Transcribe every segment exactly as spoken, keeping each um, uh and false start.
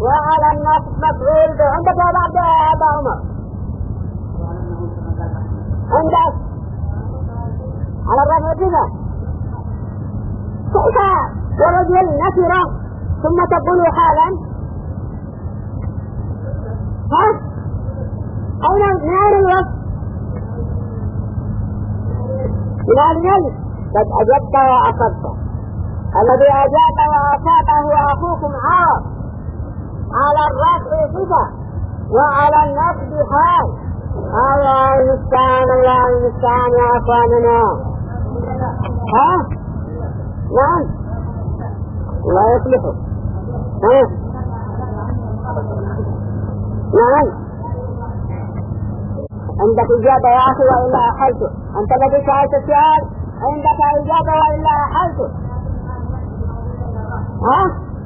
وعلى النصب مفعول به. عندك يا بعد يا أبا عمر؟ عندك على الرفع كذا كيف ورجل نكرة ثم تقول حالا؟ ها؟ أين من أين الوصف؟ من أين الوصف؟ قد أجبت وأصبت. الذي أجاب وأصاب هو أخوكم عرب. على الرفع صفة وعلى النصب حال. الله المستعان الله المستعان يا أخواننا. ها؟ نعم الله يصلحه. ها؟ نعم عندك إجابة يا أخي وإلا أحلته. أنت الذي سألت السؤال عندك إجابة وإلا أحلته. ها؟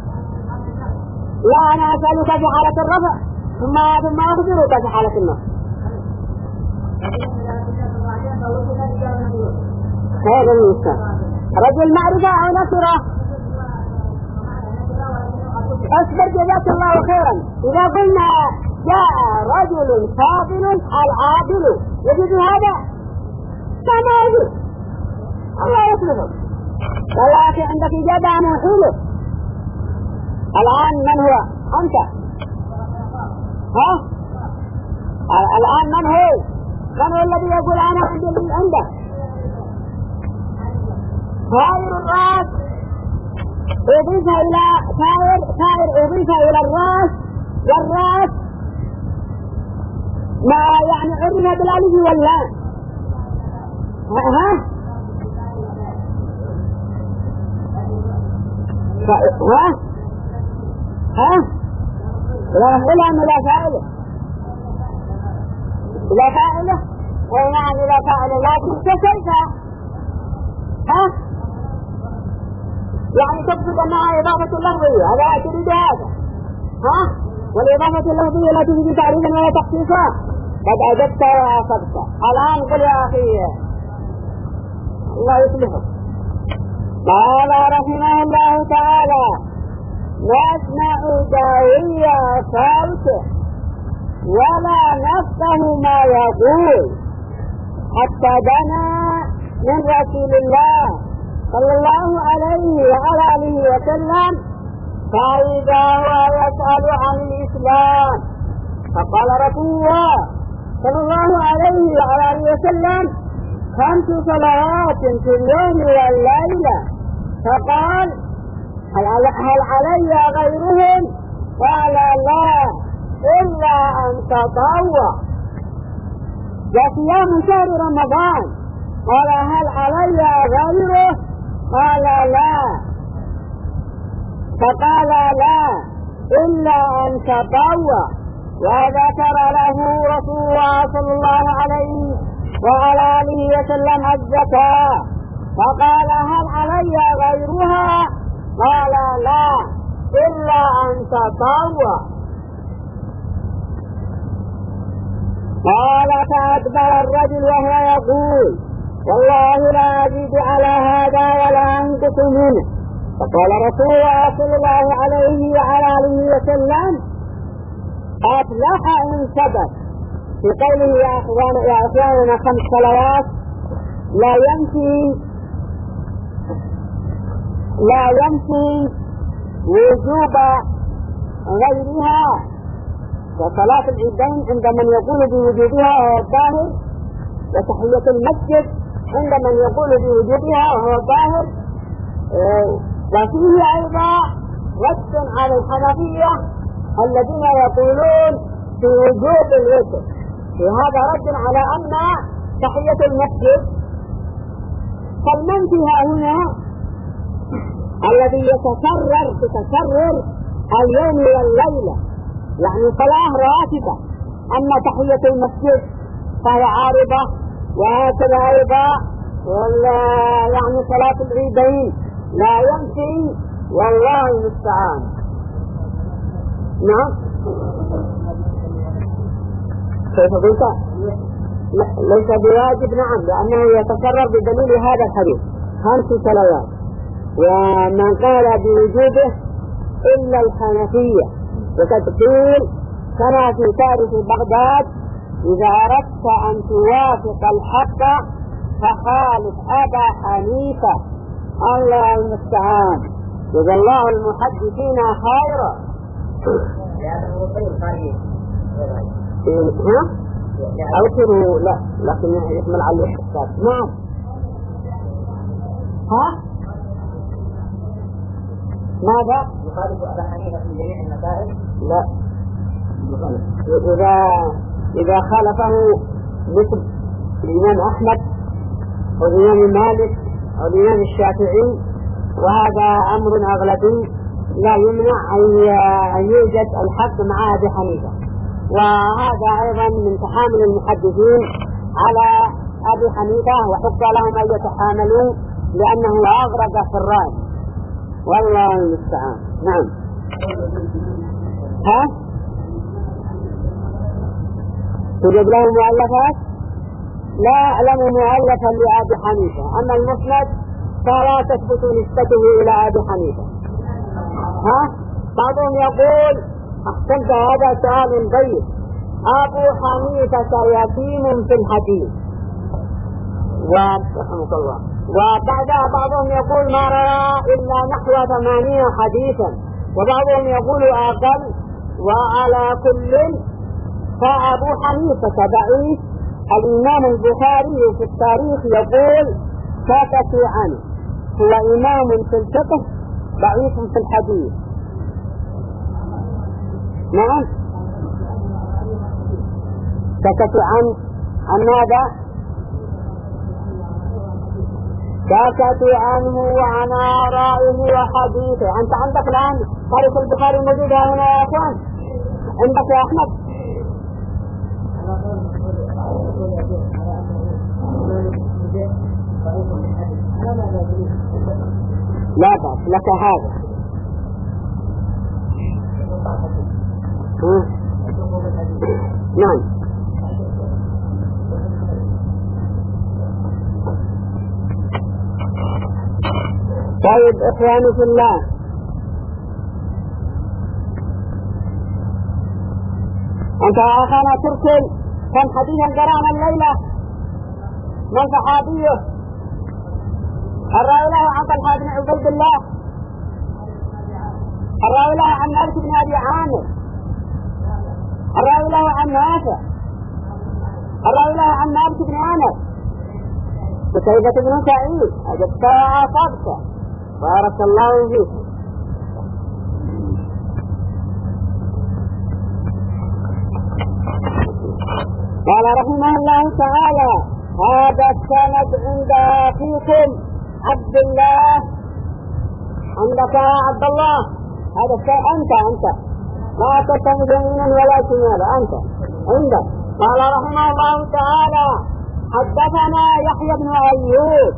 لا أنا أسألك في حالة الرفع ثم ثم أخبرك في حالة النصب. هذا المثال رجل معرفة أو نكرة. أصبر جزاك الله خيرا. إذا قلنا جاء رجل فاضل العادل يجد هذا كما يجب الله يطلبه. ولكن عندك إجابة عن وحوله. الآن من هو؟ أنت. ها؟ الآن من هو؟ من هو الذي يقول أنا عندي اللي عندك؟ طائر الراس أضيف إلى طائر طائر أضيف إلى الراس والراس ما يعني عرف بالألف واللام. ها؟ ها؟ ها؟ لا غلام لا فاعله لا فاعله أي نعم لا فاعله لكن كيف؟ ها؟ يعني تقصد أنها إضافة لفظية هذا تريد هذا. ها؟ والإضافة اللفظية لا تريد تعريفا ولا تخصيصا. قد أجبت وأصبت. الآن قل يا أخي الله يصلحه. قال رحمه الله تعالى نسمع داعية صوته ولا نفقه ما يقول حتى دنا من رسول الله صلى الله عليه وعلى آله وسلم فإذا هو يسأل عن الإسلام فقال رسول الله صلى الله عليه وعلى آله وسلم خمس صلوات في اليوم والليلة. فقال هل علي غيرهم؟ قال لا إلا أن تطوع. وصيام شهر رمضان قال هل علي غيره؟ قال لا. فقال لا إلا أن تطوع. وذكر له رسول الله صلى الله عليه وعلى آله وسلم الزكاة فقال هل علي غيرها؟ قال لا إلا أن تطوع. قال فأدبر الرجل وهو يقول والله لا أزيد على هذا ولا أنقص منه. فقال رسول الله صلى الله عليه وعلى آله وسلم أفلح إن صدق. في قوله يا أخوانا يا أخواننا خمس صلوات لا يمشي لا يمشي وجوب غيرها. وصلاة العيدين عند من يقول بوجوبها وهو الظاهر وتحية المسجد عند من يقول بوجوبها وهو الظاهر. وفيه أيضا رد على الحنفية الذين يقولون بوجوب الوتر. وهذا رد على أن تحية المسجد فالمنفي هنا الذي يتكرر تتكرر اليوم والليلة يعني صلاة راتبة. أما تحية المسجد فهي عارضة وهكذا أيضا يعني صلاة العيدين لا يمشي والله المستعان. نعم كيف قلت ليس بواجب. نعم لأنه يتكرر بدليل هذا الحديث خمس صلوات ومن قال بوجوبه إلا الحنفية وقد قيل كما في تاريخ بغداد: إذا أردت أن توافق الحق فخالف أبا حنيفة. الله المستعان، جزا الله المحدثين خيرا. ها؟ أوتروا لا، لكن يحمل على الاحتساب. نعم. ها؟ ماذا؟ يخالف أبا حنيفة في جميع المسائل؟ لا. إذا إذا خالفه مثل الإمام أحمد والإمام مالك والإمام الشافعي، وهذا أمر أغلبي لا يمنع أن يوجد الحق مع أبي حنيفة. وهذا أيضا من تحامل المحدثين على أبي حنيفة، وحق لهم أن يتحاملوا لأنه أغرب في الرأي، والله المستعان. نعم. ها؟ توجد له مؤلفات؟ لا أعلم مؤلفا لأبي حنيفة، أما المسند فلا تثبت نسبته إلى أبي حنيفة. ها؟ بعضهم يقول: أحسنت، هذا سؤال طيب، أبو حنيفة يتيم في الحديث، ورحمك الله. وبعدها بعضهم يقول ما رأى إلا نحو ثمانين حديثا، وبعضهم يقول أقل. وعلى كل فأبو حنيفة ضعيف. الإمام البخاري في التاريخ يقول: سكتوا عنه، هو إمام في الفقه ضعيف في الحديث. نعم. سكتوا عنه عن ماذا؟ سكتوا عنه وعن آرائه وحديثه. أنت عندك الآن تاريخ البخاري موجود هنا يا أخوان؟ عندك يا أحمد؟ لا بأس لك هذا. نعم. طيب إخواني في الله، أنت يا أخانا تركل كم حديثا قرأنا الليلة؟ من صحابيه؟ الراوي له عن طلحة بن عبيد الله، الراوي له عن مالك بن أبي عامر، الراوي له عن نافع، الراوي له عن مالك بن أنس، وسيدة بن سعيد. أجبت وعاصبت، بارك الله فيك. قال رحمه الله تعالى: هذا السند عند أخيكم عبد الله. عندك يا عبد الله هذا الشيء، أنت أنت لا تتخذ يمينا ولا شمالا، أنت عندك. قال رحمه الله تعالى: حدثنا يحيى بن أيوب.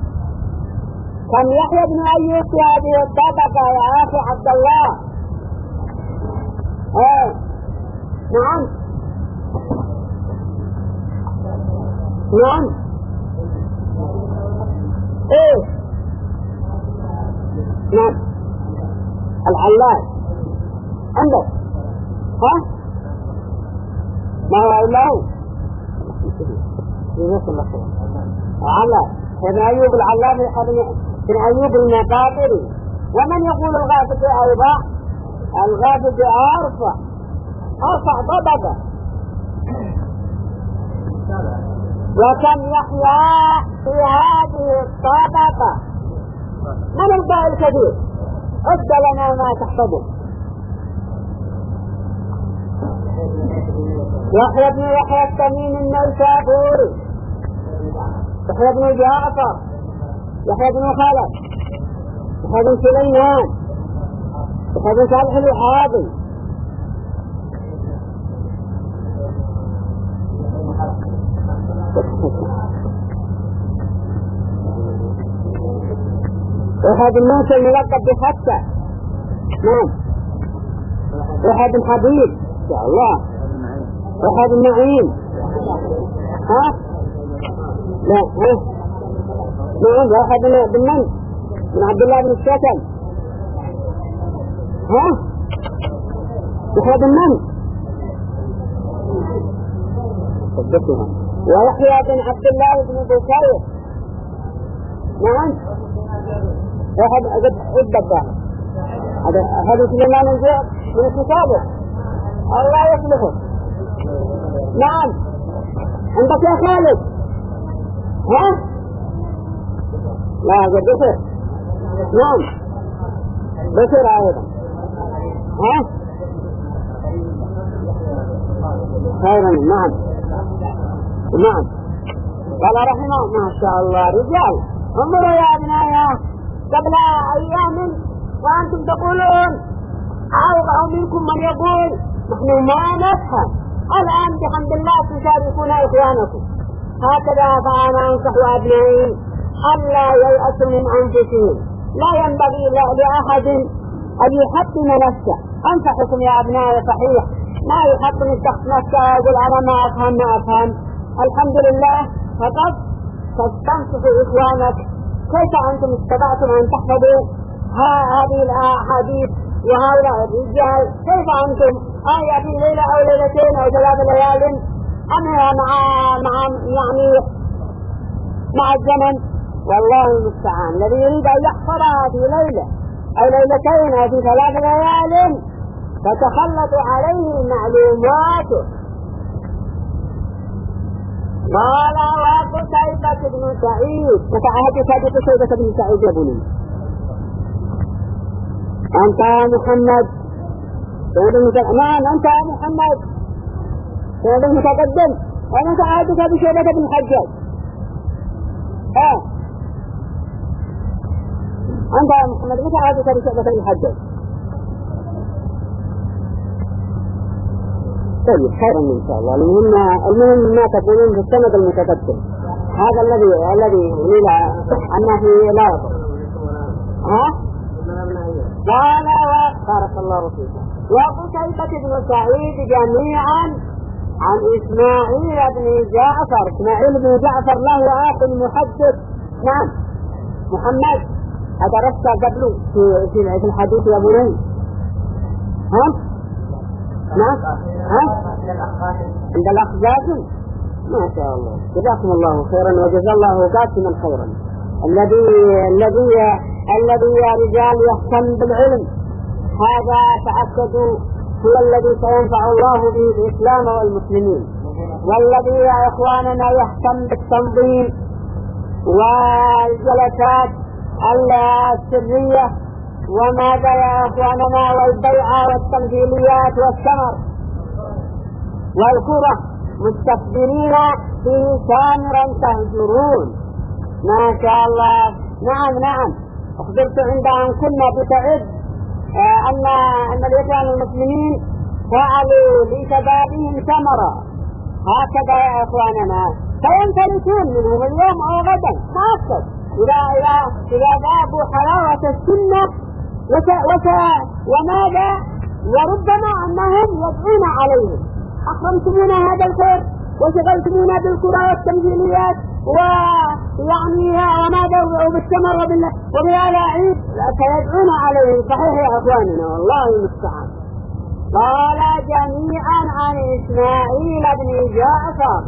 كم يحيى بن أيوب في هذه الطبقة يا أخي عبد الله؟ ايه نعم نعم ايه نعم العلاج عندك. ها ما هو إلا هو ينسى الله علاج ابن أيوب العلاج ابن أيوب المقابري. ومن يقول الغافد أيضا؟ الغافد أرفع أرفع طبقة. وكم يحيى في هذه الطبقة؟ من الباقي الكبير؟ عد لنا ما تحفظه. يحيى بن يحيى التميم النيسابوري، يحيى بن جعفر، يحيى بن خلف، يحيى بن سليمان، يحيى بن صالح الوهابي، يحيى بن موسى الملقب بحتى، نعم، يحيى بن حبيب ان شاء الله، يحيى بن معين، ها لا ها نعم، يحيى بن من بن عبد الله بن الشتم، ها يحيى بن من؟ ويحيى بن عبد الله بن بكير. نعم واحد عدة هذا هذا سليمان من كتابه الله يصلحه. نعم عندك يا خالد؟ ها؟ لا هذا بشر. نعم بشر أيضا. ها؟ خيرا. نعم نعم قال رحمه ما شاء الله رجال. انظروا يا ابنايا قبل ايام وانتم تقولون او منكم من يقول نحن ما نفهم، الان بحمد الله تشاركون اخوانكم. هكذا فانا انصح ابنائي الا ييأسوا من انفسهم، لا ينبغي لاحد ان يحطم نفسه. انصحكم يا ابنائي صحيح ما يحطم الشخص نفسه ويقول انا ما افهم ما افهم. الحمد لله فقط تستنصحوا إخوانك كيف أنتم استطعتم أن تحفظوا هذه الأحاديث وهؤلاء الرجال، كيف أنتم آية في ليلة أو ليلتين أو ثلاث ليال أمها مع مع يعني مع الزمن. والله المستعان الذي يريد أن يحفظها في ليلة أو ليلتين أو في ثلاث ليال تتخلط عليه معلوماته. قال وقتيبة بن سعيد فتعهد سابق قتيبة بن سعيد يا بني أنت يا محمد سيد المتقدم. أنت يا محمد سيد المتقدم وأنا تعهدك بشعبة بن الحجاج. اه أنت يا محمد متى عهدك بشعبة بن الحجاج؟ طيب خيرا ان شاء الله. المهم المهم ما تقولون في السند المتقدم هذا الذي الذي يريد انه في لا يضر. ها قال بارك الله فيك. وقتيبة بن سعيد جميعا عن اسماعيل بن جعفر. اسماعيل بن جعفر له اخ محدث. نعم محمد أدرست قبله في في الحديث يا بني؟ ها نعم ها عند الأخ جاسم ما شاء الله جزاكم الله خيرا وجزا الله قاسما خيرا. الذي الذي الذي يا رجال يهتم بالعلم هذا تأكدوا هو الذي سينفع الله به الإسلام والمسلمين. والذي يا إخواننا يهتم بالتنظيم والجلسات السرية وماذا يا أخواننا والبيعة والتمثيليات والثمر والكرة مستكبرين فيه سامرا تهجرون. ما شاء الله. نعم نعم أخبرت عند أن كنا بتعد أن أن الإخوان المسلمين فعلوا لشبابهم ثمرة هكذا يا إخواننا فينفلتون منهم اليوم أو غدا ما أكثر إذا إذا إذا ذابوا حلاوة السنة وس وس وماذا وربما أنهم يدعون عليهم أحرمتمونا هذا الخير وشغلتمونا بالكرة والتمثيليات ويعني وماذا وبالتمر وبالألاعيب فيدعون عليهم. صحيح يا أخواننا والله المستعان. قال جميعا عن إسماعيل بن جعفر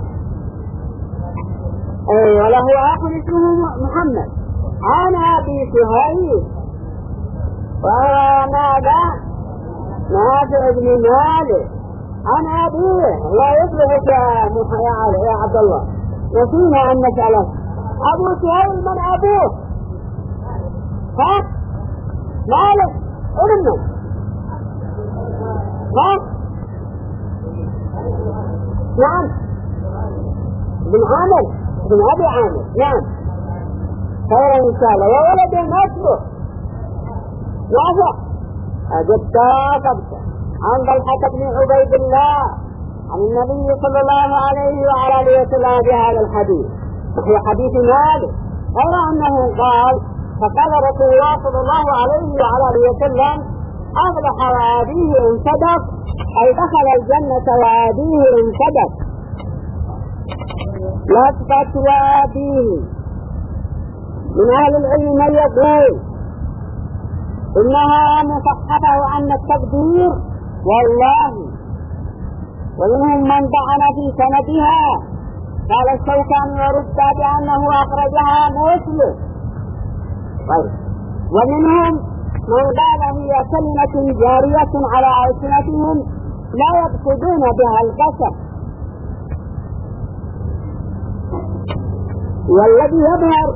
أي وله أخ اسمه محمد عن أبي سهيل وهو ماذا نافع بن مالك عن أبيه. لا يصلحك يا عبد الله نسينا أن نسأله أبو سهيل من أبوه؟ ها مالك ابنه ها نعم بن عامر بن أبي عامر. نعم خيرا إن شاء الله. وولد اسمه نافع أجبت قبته عن طلحة بن عبيد الله عن النبي صلى الله عليه وعلى آله وسلم بهذا الحديث وهي حديث مالك غير أنه قال فقال رسول الله صلى الله عليه وعلى آله وسلم أفلح وأبيه إن صدق أي دخل الجنة وأبيه إن صدق. لفظة وأبيه من أهل العلم من يقول إنها مصحفة عن التقدير والله ومنهم من طعن في سندها، قال الشوكاني ورد بأنه أخرجها مسلم. طيب ومنهم من قال هي كلمة جارية على ألسنتهم لا يقصدون بها القسم. والذي يظهر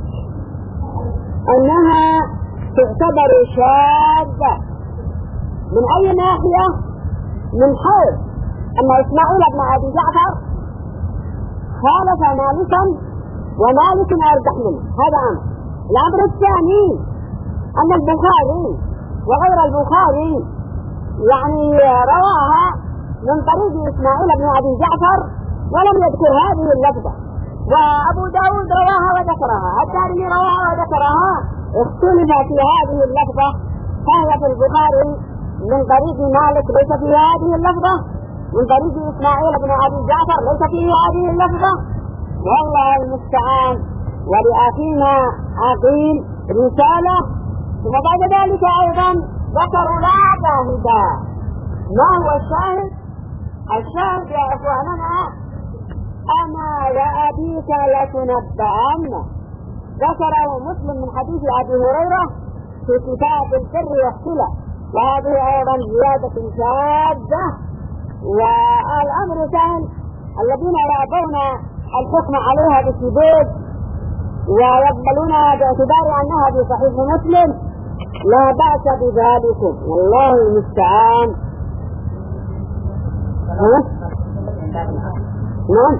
أنها تعتبر شاذة من أي ناحية؟ من حيث أن إسماعيل بن أبي جعفر خالف مالكا ومالك أرجح منه، هذا أمر. الأمر الثاني أن البخاري وغير البخاري يعني رواها من طريق إسماعيل بن أبي جعفر ولم يذكر هذه اللفظة، وأبو داود رواها وذكرها، الدارمي رواها وذكرها، اختلف في هذه اللفظة، فهي في البخاري من طريق مالك ليس في هذه اللفظة، من طريق إسماعيل بن أبي جعفر ليس في هذه اللفظة، والله المستعان. ولأخينا عقيل رسالة، ثم بعد ذلك أيضا ذكروا لا شاهدا. ما هو الشاهد؟ الشاهد يا إخواننا أنا وأبيك لتنبأن، ذكره مسلم من حديث أبي هريرة في كتاب البر والصلة، وهذه أيضا زيادة شاذة. والأمر سهل، الذين يأبون الحكم عليها بالشذوذ ويقبلونها باعتبار أنها في صحيح مسلم لا بأس بذلك، والله المستعان. نعم،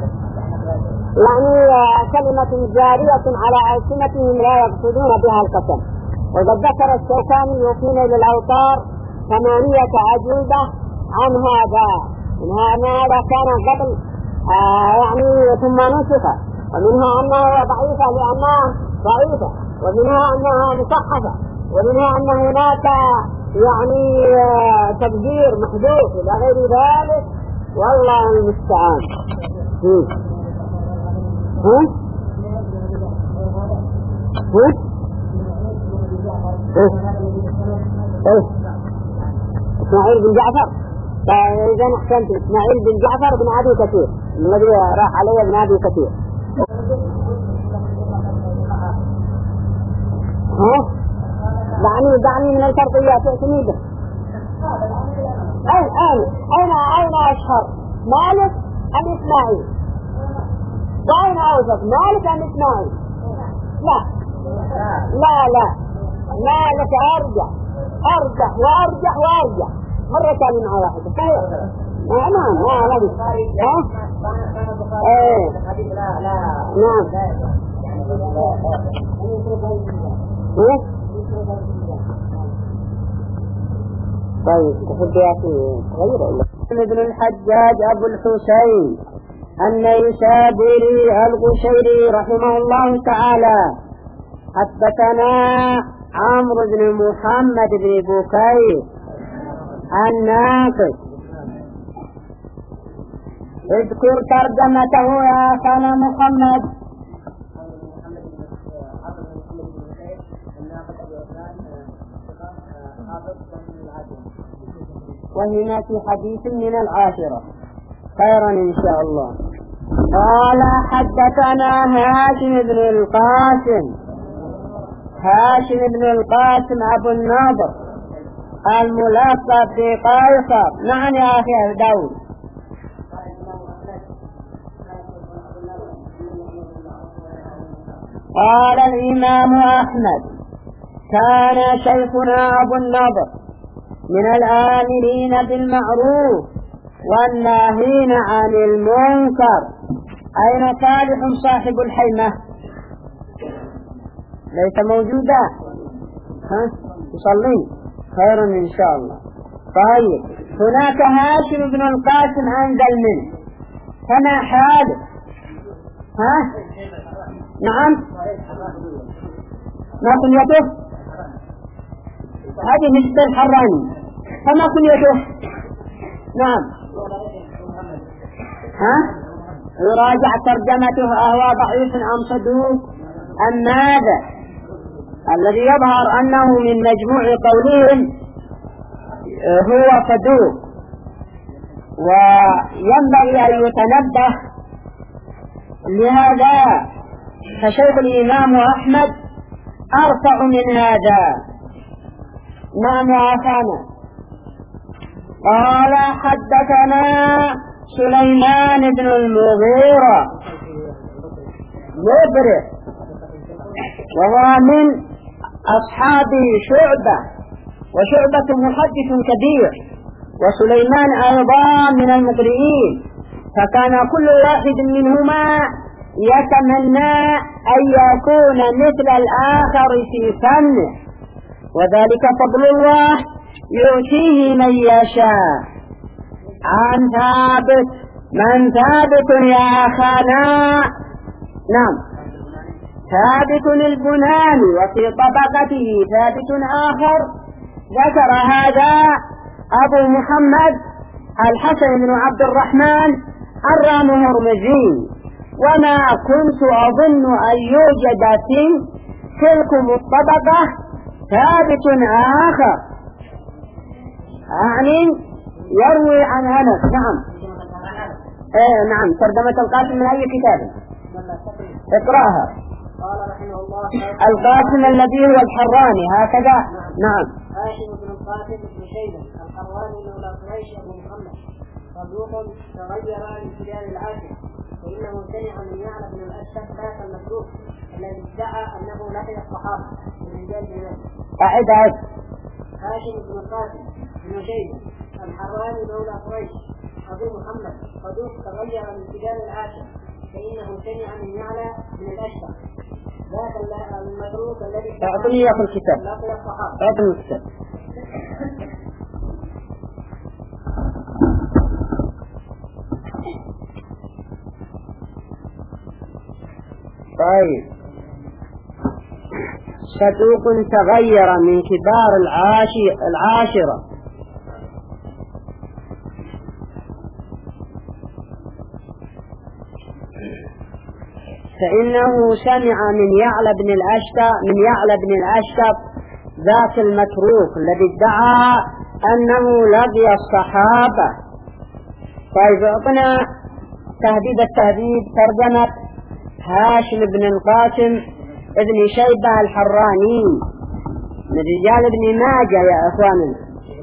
يعني كلمة جارية على ألسنتهم لا يقصدون بها القسم. وقد ذكر الشوكاني في نيل الأوطار ثمانية أجوبة عن هذا، منها أن هذا كان قبل آه يعني ثم نسخ، ومنها أنها ضعيفة لأنها ضعيفة، ومنها أنها مصحفة، ومنها أن هناك يعني آه تبذير محدود إلى غير ذلك، والله المستعان. هم هم هم ايه اسماعيل بن جعفر. فإذا أحسنت، اسماعيل بن جعفر بن أبي كثير الذي راح عليه ابن أبي كثير. ها دعني دعني من الفرقيات ائتني به. أين أين أين أين أشهر، مالك أم إسماعيل؟ وأين أوثق، مالك أم إسماعيل؟ لا لا لا مالك أرجح أرجح وأرجح وأرجح مرة ثانية مع واحدة. صحيح؟ نعم نعم نعم. ها؟ إيه نعم. إيه؟ طيب تحب يا أخي غير إلا ابن الحجاج أبو الحسين النيسابوري القشيري رحمه الله تعالى حدثنا عمرو بن محمد بن بكير الناقد. اذكر ترجمته يا أخانا محمد. وهنا في حديث من العاشرة خيرا إن شاء الله. قال حدثنا هاشم بن القاسم هاشم بن القاسم أبو النضر الملقب بقيصر. نعم يا أخي داود. قال الإمام أحمد كان شيخنا أبو النضر من الآمرين بالمعروف والناهين عن المنكر. أين صالح صاحب الحيمة؟ ليس موجودا. ها يصلي خيرا إن شاء الله. طيب هناك هاشم بن القاسم أنزل منه، فما حاله؟ ها نعم ما كنيته؟ هذه مثل الحراني. فما كنيته؟ نعم ها يراجع ترجمته أهو ضعيف أم صدوق أم ماذا؟ الذي يظهر أنه من مجموع قولهم هو صدوق، وينبغي أن يتنبه لهذا، فشيخ الإمام أحمد أرفع من هذا. ما معافانا. قال حدثنا سليمان بن المغيرة مبرئ، وهو من أصحاب شعبة، وشعبة محدث كبير، وسليمان أيضا من المقرئين، فكان كل واحد منهما يتمنى أن يكون مثل الآخر في فنه، وذلك فضل الله يؤتيه من يشاء. عن ثابت، من ثابت يا أخانا؟ نعم، ثابت البناني، وفي طبقته ثابت آخر ذكر هذا أبو محمد الحسن بن عبد الرحمن الرام هرمزي، وما كنت أظن أن يوجد في تلكم الطبقة ثابت آخر، يعني يروي عن أنس. نعم ايه نعم. ترجمة القاسم من أي كتاب؟ اقرأها. قال رحمه الله القاسم الذي هو الحراني هكذا. نعم. هاشم بن القاسم بن شيبة الحراني مولى قريش أبو محمد، صدوق تغير لابتداء العاشر، وإنه سمع من يعلى بن الأشهر ذاك المسلوك الذي ادعى أنه لقي الصحابة من رجال جنات. أعد أعد. هاشم بن القاسم بن شيبة الحراني مولى قريش أبو محمد، صدوق تغير لابتداء العاشر، فإنه سمع من يعلى بن الأشهر ذاك المتروك الذي أعطني إياه في الكتاب. لقي الصحابة. أعطني الكتاب. طيب، صدوق تغير من كبار العاشرة. فإنه سمع من يعلى بن الأشتب من يعلى بن الأشتب ذاك المتروك الذي ادعى أنه لقي الصحابة. طيب، اعطنا تهديد التهديد ترجمة هاشم بن القاسم ابن شيبة الحراني من رجال ابن ماجه يا أخواننا.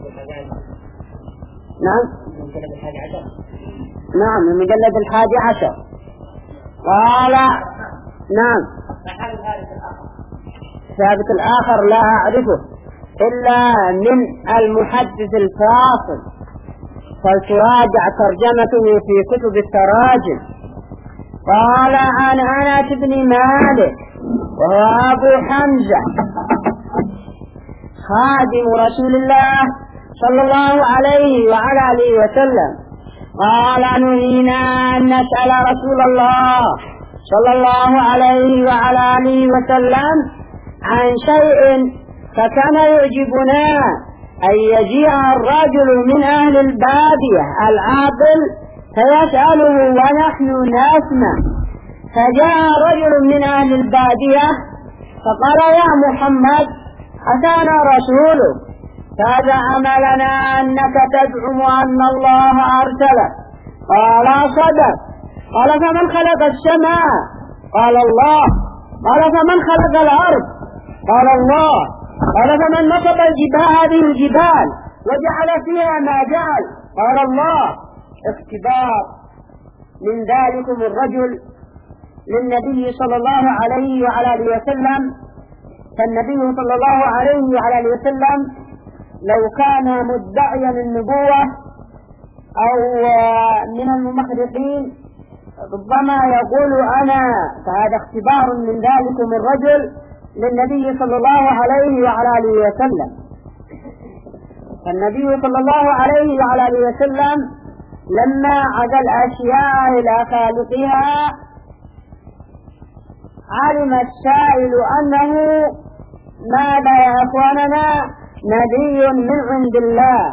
نعم نعم، من مجلد الحادي عشر. قال نعم. ثابت الآخر لا أعرفه إلا من المحدث الفاصل، فلتراجع ترجمته في كتب التراجم. قال عن أنس بن مالك وهو أبو حمزة خادم رسول الله صلى الله عليه وعلى آله وسلم، قال نهينا أن نسأل رسول الله صلى الله عليه وعلى آله وسلم عن شيء، فكان يعجبنا أن يجيء الرجل من أهل البادية العاقل فيسأله ونحن نسمع. فجاء رجل من أهل البادية فقال يا محمد أتانا رسولك فزعم لنا أنك تزعم أن الله أرسلك. قال صدق. قال فمن خلق السماء؟ قال الله. قال فمن خلق الأرض؟ قال الله. قال فمن نصب الجبال هذه الجبال وجعل فيها ما جعل؟ قال الله. اختبار من ذلكم الرجل للنبي صلى الله عليه وعلى آله وسلم. فالنبي صلى الله عليه وعلى آله وسلم لو كان مدعيا النبوة أو من المخرقين ربما يقول أنا، فهذا اختبار من ذلكم الرجل للنبي صلى الله عليه وعلى آله وسلم. فالنبي صلى الله عليه وعلى آله وسلم لما عاد الأشياء إلى خالقها علم السائل أنه ماذا يا أخواننا نبي من عند الله.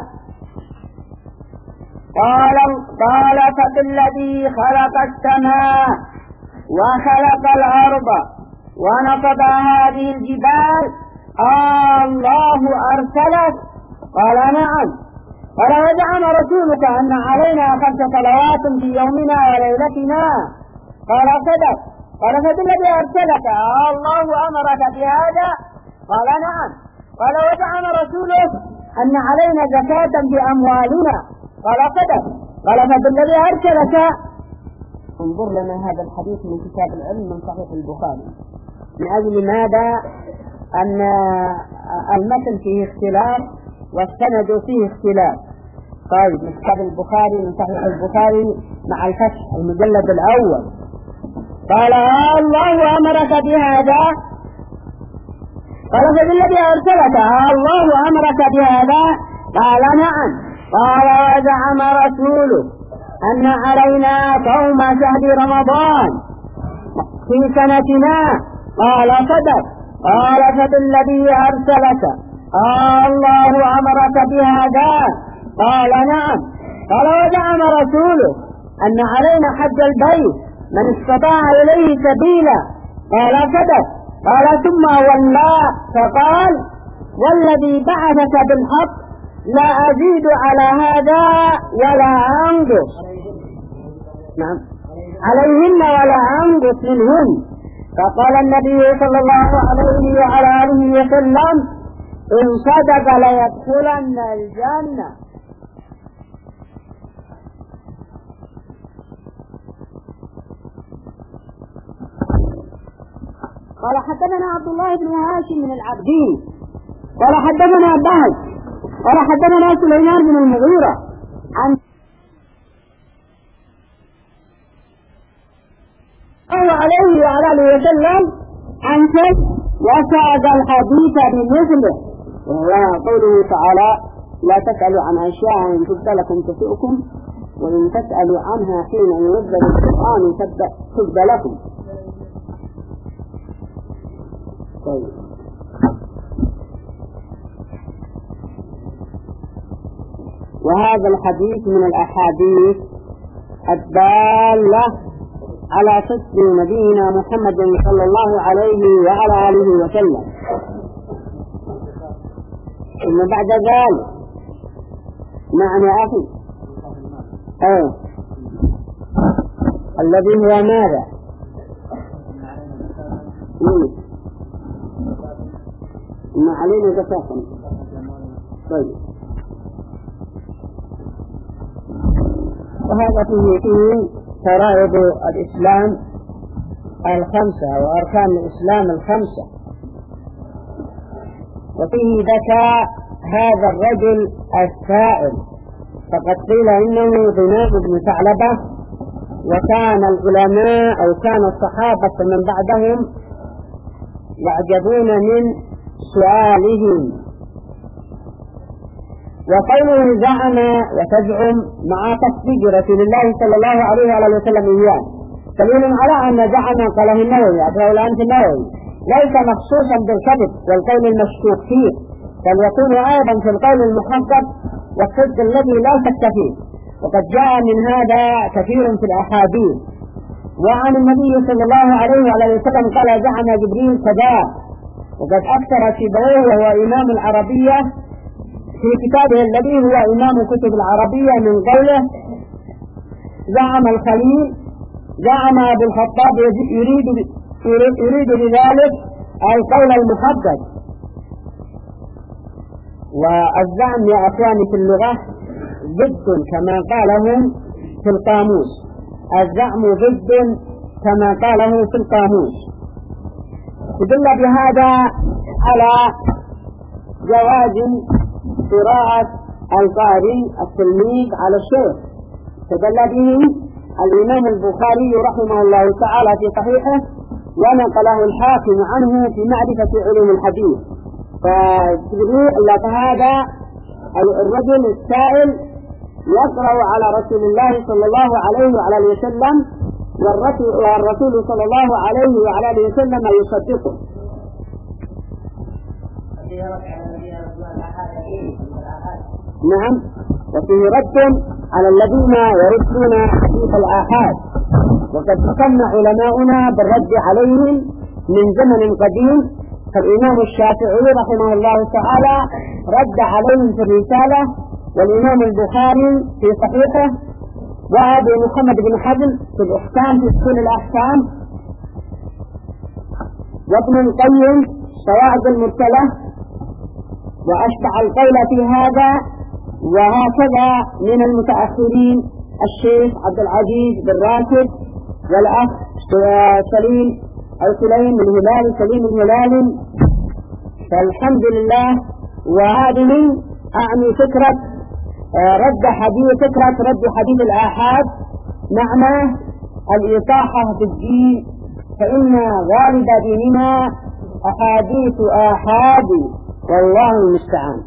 قال قال فبالذي خلق السماء وخلق الأرض ونصب هذه الجبال الله أرسلك؟ قال نعم. قال وزعم رسولك أن علينا خمس صلوات في يومنا وليلتنا قال صدق. قال فبالذي أرسلك الله أمرك بهذا قال نعم. قال وزعم رسولك أن علينا زكاة في أموالنا قال صدق. قال فبالذي أرسلك. انظر لنا هذا الحديث من كتاب العلم من صحيح البخاري. من أجل ماذا؟ أن المتن فيه اختلاف والسند فيه اختلاف. طيب من كتاب البخاري من صحيح البخاري مع الفتح المجلد الأول قال الله أمرك بهذا قال فبالذي أرسلك الله أمرك بهذا قال نعم. قال وزعم رسوله أن علينا صوم شهر رمضان في سنتنا قال صدق. قال فبالذي أرسلك الله أمرك بهذا قال نعم. قال وزعم رسوله أن علينا حج البيت من استطاع إليه سبيلا قال صدق. قال ثم ولى فقال والذي بعثك بالحق لا أزيد على هذا ولا أنقص. نعم عليهن ولا أنقص منهن. فقال النبي صلى الله عليه وعلى آله وسلم إن صدق ليدخلن الجنة. قال حدثنا عبد الله بن هاشم من العبدين قال حدثنا بهز قال حدثنا سليمان بن المغيرة عن الله عليه وعلى آله وسلم عن شيء وساد الحديث بمثله وهو قوله تعالى لا تسألوا عن أشياء إن تبد لكم تسؤكم وإن تسألوا عنها حين ينزل القرآن تبد لكم. طيب. وهذا الحديث من الأحاديث الدالة على صدق نبينا محمد صلى الله عليه وعلى آله وسلم. ثم بعد ذلك نعم يا أخي أه. الذي هو ماذا؟ ما علينا زكاة. طيب وهذا فيه فيه فرائض الإسلام الخمسة وأركان الإسلام الخمسة. وفيه ذكاء هذا الرجل السائل فقد قيل إنه ضناد بن ثعلبة وكان العلماء أو كان الصحابة من بعدهم يعجبون من سؤالهم. وقوله زعم وتزعم مع تصديق رسول الله صلى الله عليه وعلى وسلم إياه دليل على أن زعم قاله النووي أبو الأنف النووي ليس مخصوصا بالكذب والقول المشكوك فيه بل يكون أيضا في القول المحقق والصدق الذي لا شك فيه. وقد جاء من هذا كثير في الأحاديث. وعن النبي صلى الله عليه وعلى وسلم قال زعم جبريل كذا. وقد أكثر سيبويه وهو إمام العربية في كتابه الذي هو إمام كتب العربية من قوله زعم الخليل زعم أبو الخطاب يريد يريد بذلك القول المحدد. والزعم يا أخواني في اللغة ضد كما قالهم في القاموس. الزعم ضد كما قاله في القاموس. يدل بهذا على جواز قراءة القارئ التلميذ على الشيخ. تدل به الإمام البخاري رحمه الله تعالى في صحيحه ونقله الحاكم عنه في معرفة علوم الحديث. فهذا الرجل السائل يقرأ على رسول الله صلى الله عليه وعلى وسلم والرسول صلى الله عليه وعلى وسلم يصدقه. نعم وفيه رد على الذين يردون حديث الآحاد. وقد تسمى علماؤنا بالرد عليهم من زمن قديم. فالإمام الشافعي رحمه الله تعالى رد عليهم في الرسالة والإمام البخاري في صحيحه، وأبو محمد بن حزم في الإحكام في أصول الأحكام، وابن القيم صواعق المرسلة، وأشبع القول في هذا. وهكذا من المتأخرين الشيخ عبد العزيز بن راشد والأخ سليم أو سليم الهلالي سليم الهلالي. فالحمد لله. وهذه أعني فكرة رد حديث فكرة رد حديث الآحاد معنى الإطاحة في الدين، فإن غالب ديننا أحاديث آحاد والله المستعان.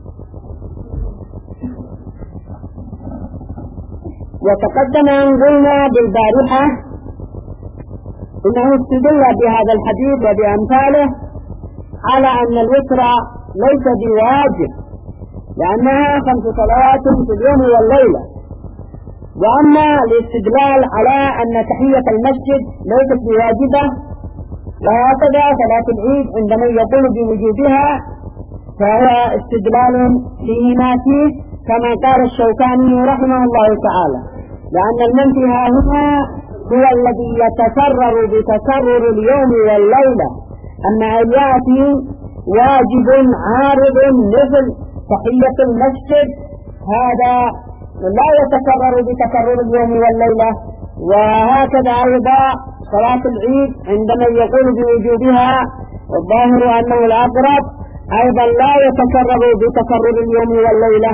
وتقدم أن قلنا بالبارحة إنه استدل بهذا الحديث وبأمثاله على أن الوتر ليس بواجب، لأنها خمس صلوات في اليوم والليلة. وأما الاستدلال على أن تحية المسجد ليست بواجبة، وهكذا صلاة العيد عندما يقول بوجوبها فهو استدلال فيه ما فيه، كما قال الشوكاني رحمه الله تعالى، لأن المنفي هنا هو الذي يتكرر بتكرر اليوم والليلة. أما أن يأتي واجب عارض مثل تحية المسجد هذا لا يتكرر بتكرر اليوم والليلة. وهكذا أيضا صلاة العيد عندما يقول بوجوبها والظاهر أنه الأقرب أيضا لا يتكرر بتكرر اليوم والليلة.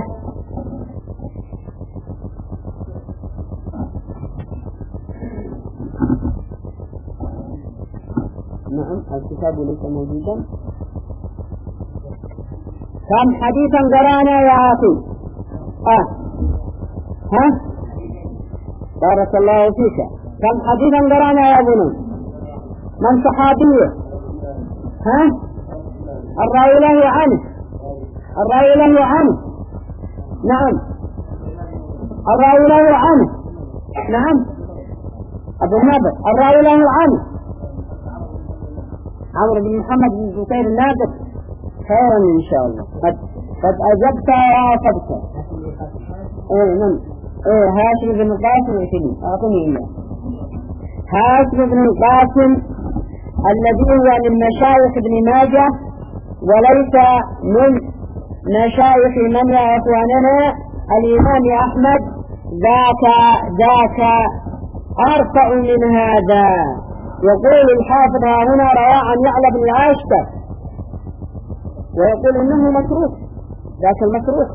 نعم الكتاب ليس موجودا. كم حديثا قرانا يا أخي؟ آه. ها بارك الله فيك. كم حديثا قرانا يا ابني؟ من صحابيه؟ ها الرأي له عنه الرأي له عنه نعم الرأي له عنه نعم أبو النابر الرأي له عنه عمرو بن محمد بن بكير النابر. خيرا إن شاء الله. قد قد أجبت وعاقبت. إيه من إيه هاشم بن القاسم يفيدني أعطني إياه. هاشم بن القاسم الذي هو من مشايخ ابن ماجه وليس من مشايخ من يا إخواننا الإمام أحمد، ذاك ذاك أرفع من هذا. يقول الحافظ هنا رواه عن يعلى بن العاشتة ويقول إنه متروك. ذاك المتروك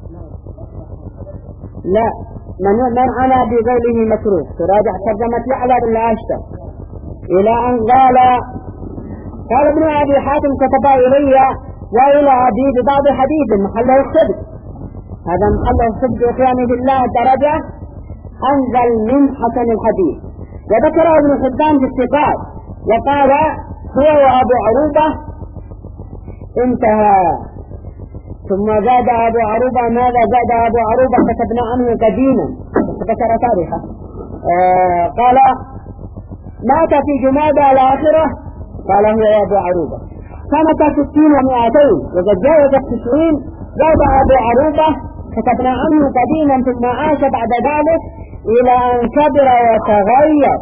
لا من من عنا بقوله متروك. تراجع ترجمة يعلى بن العاشتة إلى أن قال قال ابن أبي حاتم كتب إلي وإلى أبي ببعض حديث محله الصدق. هذا محله الصدق إخواني بالله درجة أنزل من حسن الحديث. وذكر ابن حبان في الثقات وقال هو وأبو عروبة انتهى. ثم زاد أبو عروبة ماذا زاد أبو عروبة كتبنا عنه قديما ذكر تاريخه. آه قال مات في جمادى الآخرة قال هو أبو عروبة سنة ستين ومئتين وقد جاوز التسعين. زاد أبو عروبة كتبنا عنه قديما ثم عاش بعد ذلك إلى أن كبر وتغير.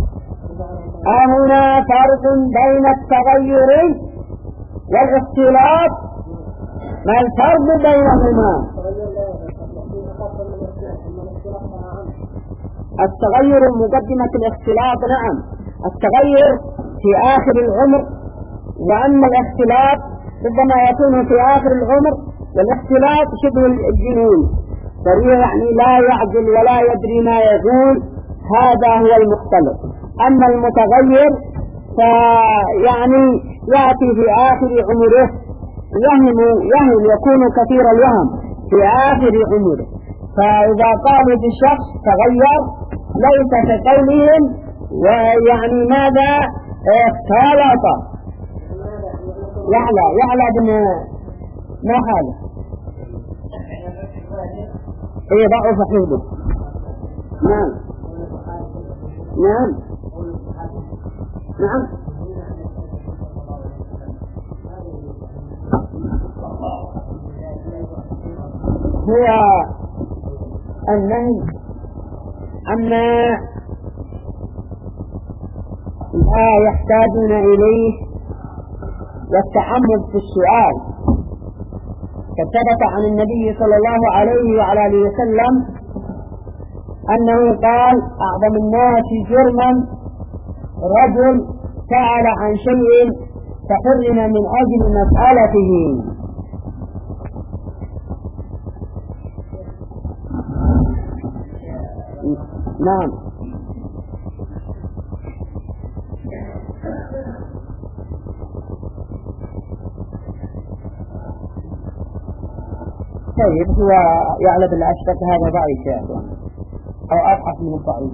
هنا فرق بين التغير والاختلاط. ما الفرق بينهما؟ التغير مقدمة الاختلاط. نعم التغير في آخر العمر، وأما الاختلاط ربما يكون في آخر العمر، والاختلاط شبه الجنون سريع يعني لا يعجل ولا يدري ما يقول، هذا هو المختلط. أما المتغير فيعني يأتي في آخر عمره يهم يهم يكون كثير الوهم في آخر عمره. فإذا قالوا بالشخص تغير ليس كقولهم ويعني ماذا اختلط. يعلى يعلى بن ما حاله ايه ضعف حفظه. نعم نعم نعم هو النهي عما لا يحتاجون إليه والتعمد في السؤال، فثبت عن النبي صلى الله عليه وعلى آله وسلم أنه قال: أعظم الناس جرما رجل سأل عن شيء فحرم من أجل مسألته. نعم. طيب، هو يعلم الأشبك هذا ضعيف يا أخوان، أو أضعف من الضعيف.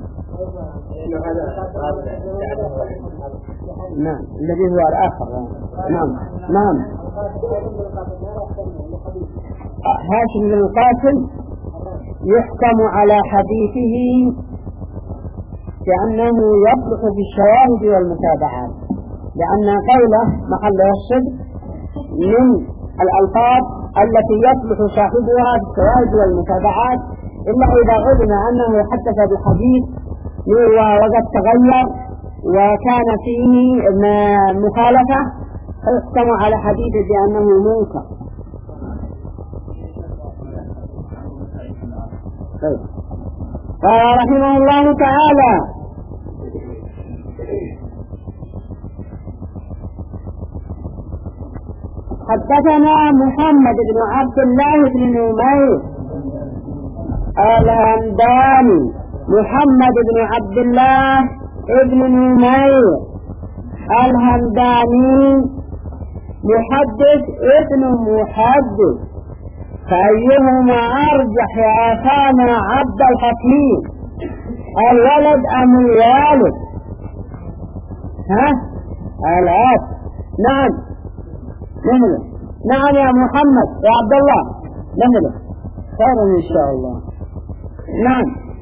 نعم، الذي هو الآخر. نعم نعم. هاشم بن القاسم يحكم على حديثه بأنه يصلح في الشواهد والمتابعات، لأن قوله محل الصدق من الألفاظ التي يصلح صاحبها في الشواهد والمتابعات، إلا إذا علم أنه حدث بحديث وقد تغير وكان فيه مخالفة فيحكم على حديثه بأنه منكر. قال رحمه الله تعالى: حدثنا محمد بن عبد الله بن نمير الهمداني. محمد بن عبد الله بن نمير الهمداني محدث ابن محدث، فأيهما أرجح يا أخانا عبد الحكيم، الولد أم الوالد؟ ها؟ الأب. نعم نمله. نعم يا محمد يا عبد الله نمله. خير إن شاء الله. نعم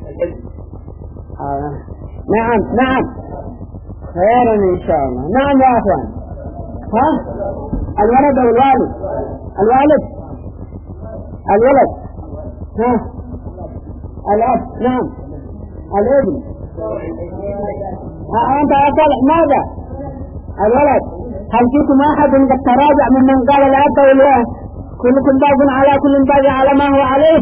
آه. نعم نعم خير إن شاء الله. نعم يا أخوان. ها؟ الولد أو الوالد؟ الوالد الولد. ها؟ الأب. نعم الابن. ها أنت يا صالح ماذا؟ الولد. هل فيكم أحد قد تراجع ممن قال الأب والولد؟ كلكم باغ على كل باغ على ما هو عليه.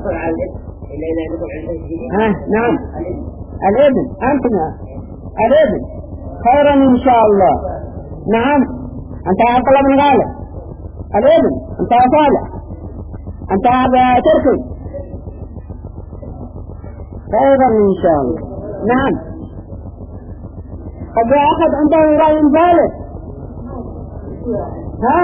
ها؟ نعم الابن. أنتم الابن. خيرا إن شاء الله. نعم أنت يا عبد الله بن غالب الابن. أنت يا صالح. أنت يا تركي. خيرا إن شاء الله. نعم. قد أخذ عنده رأي ثالث. ها؟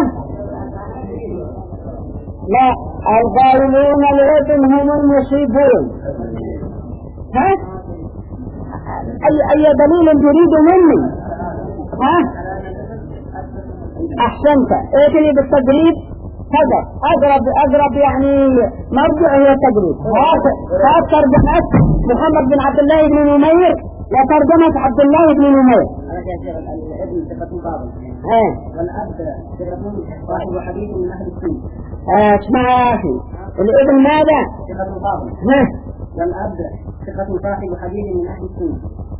لا، القائلون الابن هم المصيبون. ها؟ أي أي دليل تريد مني؟ ها؟ أحسنت. ائتني بالتدريب. هذا أقرب أقرب يعني مرجع هو التدريب. هذا ترجمة محمد بن عبد الله بن نمير وترجمة عبد الله بن نمير. الابن ثقة فاضل. ايه. والأب ثقة صاحب حديث من أهل السنة. اسمع يا أخي، الابن ماذا؟ ثقة فاضل. ها. والأب ثقة صاحب حديث من أهل السنة.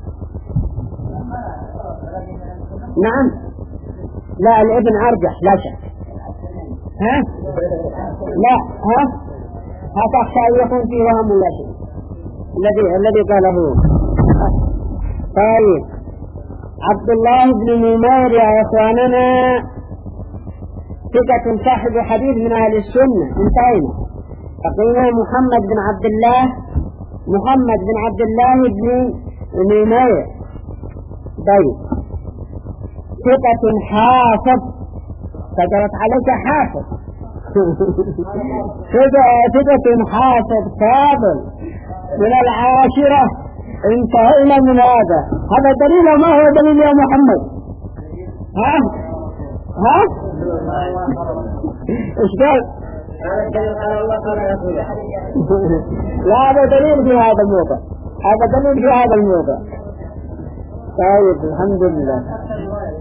نعم. لا، الابن أرجح لا شك. ها؟ لا. ها؟ هتخشى أن يكون فيه وهم ولا شيء الذي الذي قاله. طيب، عبد الله بن نمير يا إخواننا ثقة صاحب حديث من أهل السنة. انتهينا. بقينا محمد بن عبد الله محمد بن عبد الله بن نمير. طيب، ثقة حافظ. فجرت عليك حافظ. ثقة حافظ فاضل من العاشرة. انتهينا من هذا. هذا دليل. ما هو دليل يا محمد؟ ها؟ ها؟ ايش قال؟ لا، هذا دليل في هذا الموضع. هذا دليل في هذا الموضع. طيب الحمد لله.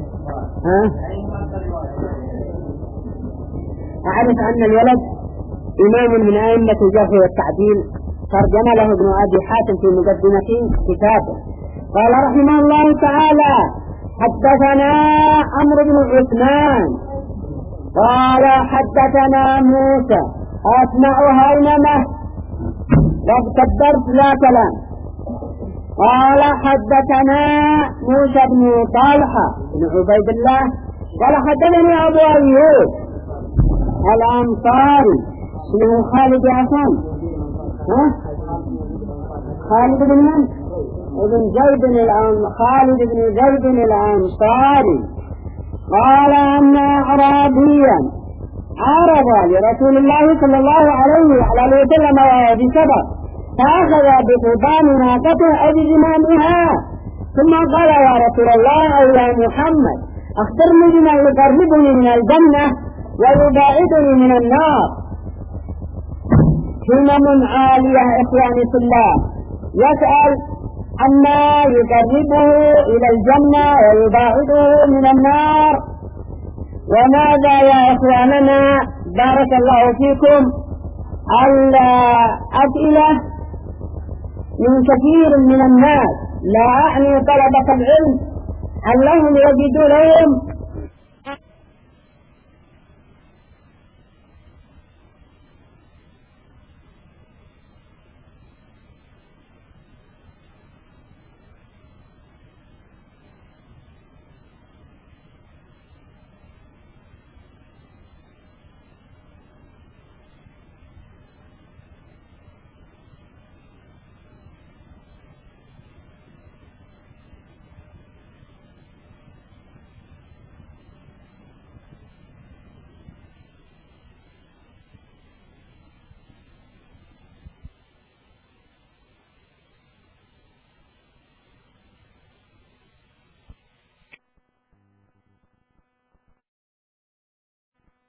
ها؟ أعرف أن الولد إمام من أئمة الجرح والتعديل، ترجم له ابن أبي حاتم في مقدمة كتابه. قال رحمه الله تعالى: حدثنا عمرو بن عثمان قال حدثنا موسى أسمع هينمة واغتدرت لا كلام. قال حدثنا موسى بن طلحة بن عبيد الله قال حدثني أبو أيوب الأنصاري اسمه خالد عفان ها خالد بن من؟ ابن زيد الأن خالد بن زيد الأنصاري قال أن أعرابيا عرض لرسول الله صلى الله عليه وعلى وسلم وهو بسبب فأخذ بقضام ناقته أو بزمامها ثم قال: يا رسول الله أو يا محمد أخبرني بما يقربني من الجنة ويباعدني من النار. همم عالية إخواني في الله، يسأل عما يقربه إلى الجنة ويباعده من النار. وماذا يا إخواننا بارك الله فيكم الأسئلة من كثير من الناس، لا أعني طلبة العلم، أنهم يجدونهم